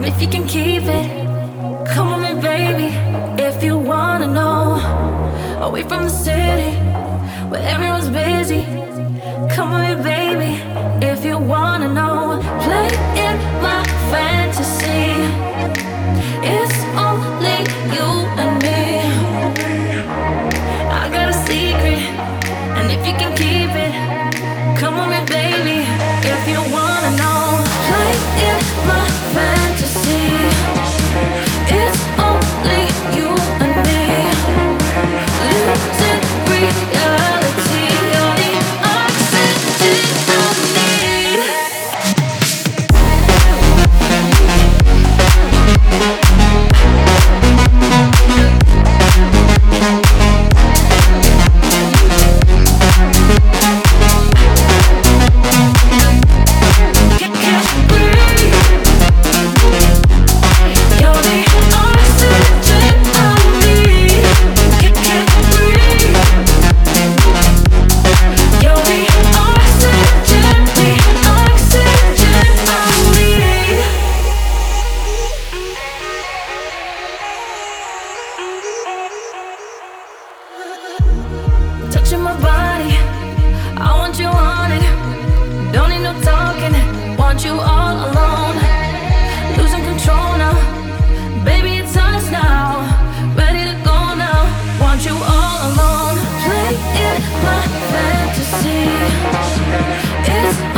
if you can keep it, come with me, baby. If you wanna know, away from the city where everyone's busy, come with me, baby. If you wanna know, play in my fantasy. It's only you and me. I got a secret, and if you can keep it, come with me, baby. If you wanna know, play in my fantasy. It's only you and me. Losing reality, you're the oxygen I need. Touching my body, I want you on it. Don't need no talking, want you all alone. Losing control now, baby it's us now. Ready to go now, want you all alone. Play in my fantasy. It's